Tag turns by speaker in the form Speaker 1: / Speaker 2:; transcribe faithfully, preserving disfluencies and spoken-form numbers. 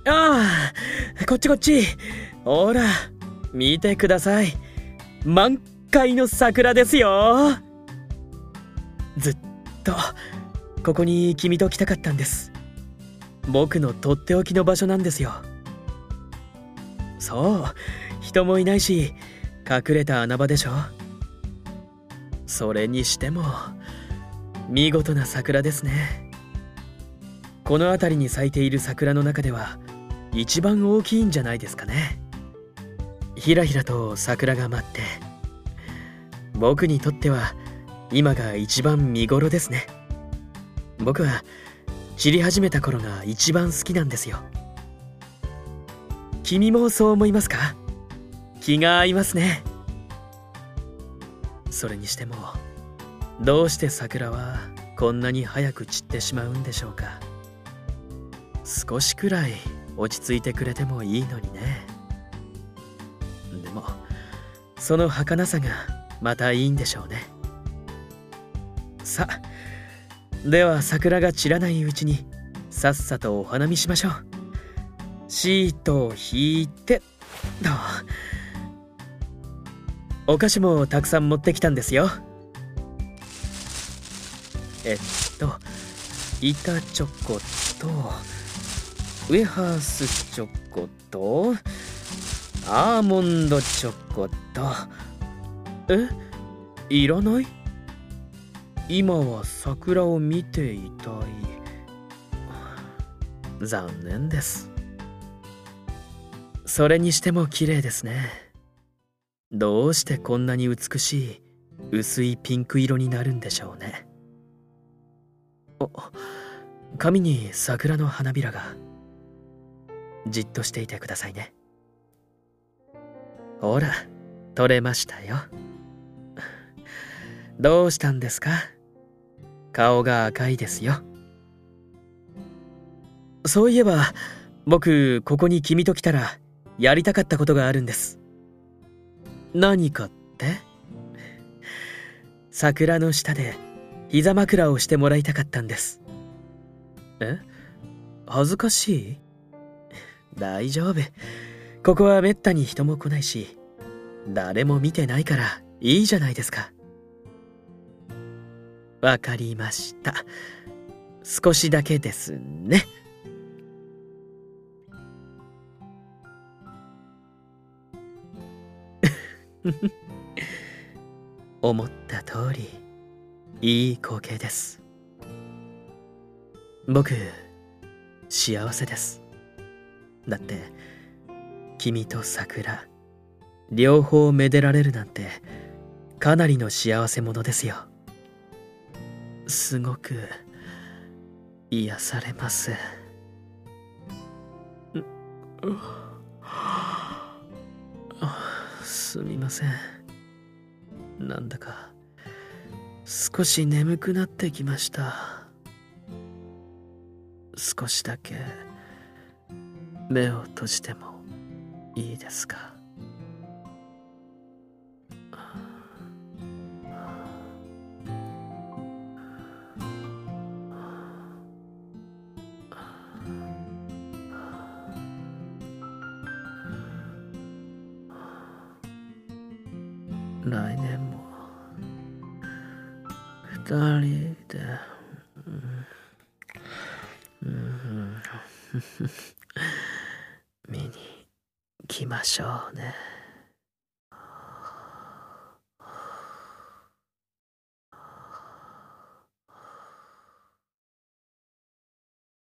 Speaker 1: ああ、こっちこっち。ほら、見てください。満開の桜ですよ。ずっとここに君と来たかったんです。僕のとっておきの場所なんですよ。そう、人もいないし隠れた穴場でしょ。それにしても見事な桜ですね。この辺りに咲いている桜の中では一番大きいんじゃないですかね。ひらひらと桜が舞って、僕にとっては今が一番見頃ですね。僕は散り始めた頃が一番好きなんですよ。君もそう思いますか？気が合いますね。それにしてもどうして桜はこんなに早く散ってしまうんでしょうか。少しくらい落ち着いてくれてもいいのにね。でもその儚さがまたいいんでしょうね。さあ、では桜が散らないうちにさっさとお花見しましょう。シートを引いてと。お菓子もたくさん持ってきたんですよ。えっと板チョコとウエハースチョコとアーモンドチョコと。え、いらない？今は桜を見ていたい。残念です。それにしても綺麗ですね。どうしてこんなに美しい薄いピンク色になるんでしょうね。お、紙に桜の花びらが。じっとしていてくださいね。ほら、取れましたよ。どうしたんですか？顔が赤いですよ。そういえば僕ここに君と来たらやりたかったことがあるんです。何かって？桜の下で膝枕をしてもらいたかったんです。え？恥ずかしい？大丈夫。ここはめったに人も来ないし誰も見てないからいいじゃないですか。わかりました。少しだけですね。思った通りいい光景です。僕幸せです。だって君と桜両方めでられるなんてかなりの幸せ者ですよ。すごく癒されます。すみません。なんだか少し眠くなってきました。少しだけ目を閉じてもいいですか？来年も二人で、うんうん、見に来ましょうね。